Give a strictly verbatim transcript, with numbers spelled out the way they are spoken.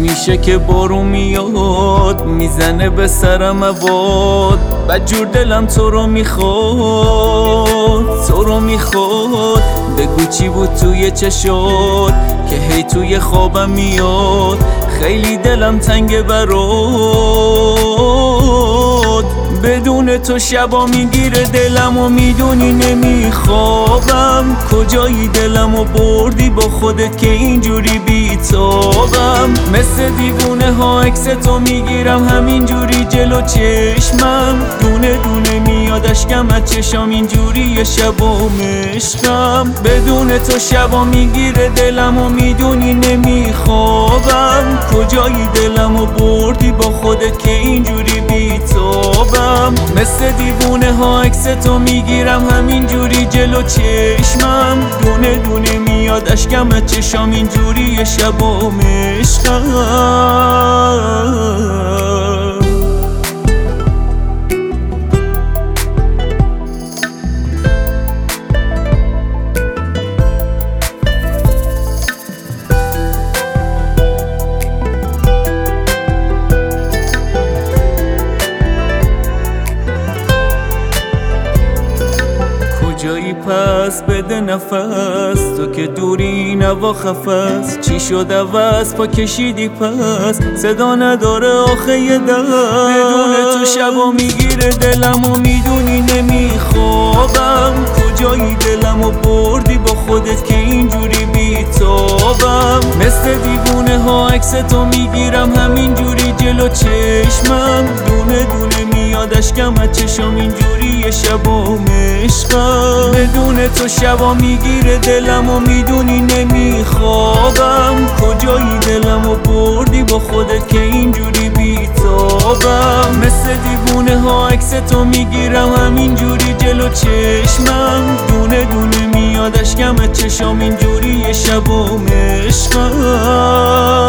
همیشه که بارون میاد میزنه به سرم عباد، بدجور دلم تو رو میخواد، تو رو میخواد. بگو چی بود توی چشات که هی توی خوابم میاد، خیلی دلم تنگ برات. بدون تو شبا میگیره دلم و میدونی نمیخوابم، کجایی دلم و بردی با خودت که اینجوری بیتابم. مثل دیوونه ها عکس تو میگیرم همینجوری جلو چشمم، دونه دونه میاد اشکم از چشام اینجوری یه شب و مشقم. بدون تو شبا میگیره دلم و میدونی نمیخوابم، کجایی دلم و بردی با خودت که اینجوری بیتابم. مثل دیوونه ها عکس تو میگیرم همینجوری جلو چشمم، دونه دونه میاد اشکم از چشام اینجوری یه شب و مشقم. جایی پس بده نفس، تو که دوری نوا خفست. چی شد عوض پا کشیدی پس، صدا نداره آخه یه دست. بدون تو شبا میگیره دلم و میدونی نمیخوابم، کجایی دلم و بردی با خودت که اینجوری بیتابم. مثل دیوونه ها عکس تو میگیرم همینجوری جلو چشمم، دونه دونه میاد اشکم از چشام اینجوری یه شب و مشقم. بدون تو شبا میگیره دلم و میدونی نمیخوابم، کجایی دلم و بردی با خودت که اینجوری بیتابم. مثل دیوونه ها عکس تو میگیرم همینجوری جلو چشمم، دونه دونه میاد اشکم از چشام اینجوری یه شب و مشقم.